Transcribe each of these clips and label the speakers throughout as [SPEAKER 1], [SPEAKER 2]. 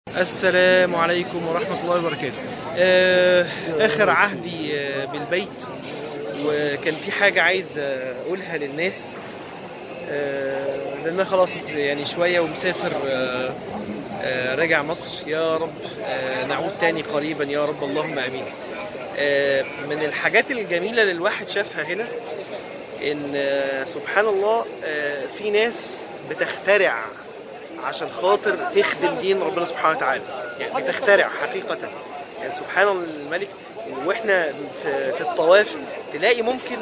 [SPEAKER 1] السلام عليكم ورحمة الله وبركاته. آخر عهدي بالبيت، وكان في حاجة عايز أقولها للناس، لأن أنا خلاص يعني شوية ومسافر، راجع مصر يا رب. نعود تاني قريبا يا رب، اللهم آمين. من الحاجات الجميلة اللي الواحد شافها هنا إن سبحان الله في ناس بتخترع عشان خاطر تخدم دين ربنا سبحانه وتعالى، يعني بتخترع حقيقة. يعني سبحان الملك. واحنا في الطواف تلاقي ممكن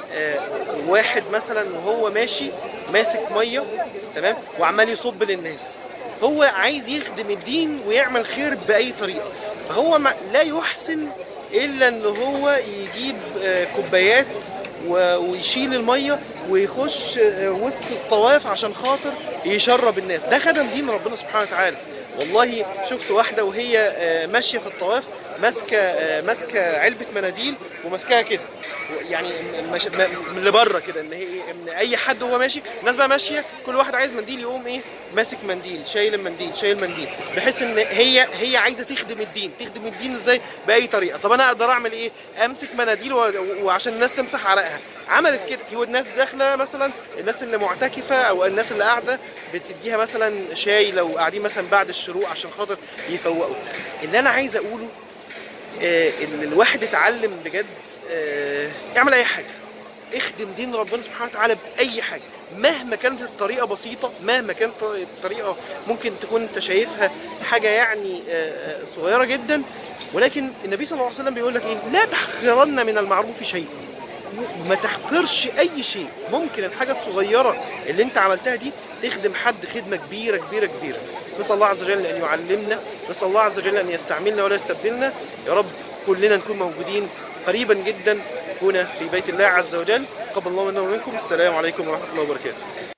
[SPEAKER 1] واحد مثلا وهو ماشي ماسك مية، تمام، وعمال يصب للناس. هو عايز يخدم الدين ويعمل خير بأي طريقة، فهو لا يحسن إلا إن هو يجيب كوبايات ويشيل المية ويخش وسط الطواف عشان خاطر يشرب الناس. ده خدم دين ربنا سبحانه وتعالى. والله شفت واحدة وهي ماشية في الطواف ماسكة علبة مناديل وماسكاها كده، يعني من اللي بره كده، ان هي ان اي حد هو ماشي، الناس بقى ماشيه كل واحد عايز منديل يقوم ايه، ماسك منديل، شايل المنديل، شايل منديل، بحيث ان هي عايزه تخدم الدين. تخدم الدين ازاي؟ باي طريقه. طب انا اقدر اعمل ايه؟ امسك مناديل وعشان الناس تمسح عرقها. عملت كده. هو الناس داخله مثلا، الناس اللي معتكفه او الناس اللي قاعده بتديها مثلا شاي لو قاعدين مثلا بعد الشروق عشان خاطر يفوقوا. اللي انا عايز اقوله ان الواحد يتعلم بجد، يعمل اي حاجه، اخدم دين ربنا سبحانه وتعالى باي حاجه، مهما كانت الطريقه بسيطه، مهما كانت الطريقه ممكن تكون انت شايفها حاجه يعني صغيره جدا، ولكن النبي صلى الله عليه وسلم بيقول لك ايه؟ لا تحقرن من المعروف شيء. ما تحقرش اي شيء. ممكن الحاجه الصغيره اللي انت عملتها دي تخدم حد خدمه كبيره كبيره كبيره. نسال الله عز وجل ان يعلمنا، نسال الله عز وجل ان يستعملنا ولا يستبدلنا يا رب. كلنا نكون موجودين قريبا جدا هنا في بيت الله عز وجل. قبل الله منا ومنكم. السلام عليكم ورحمه الله وبركاته.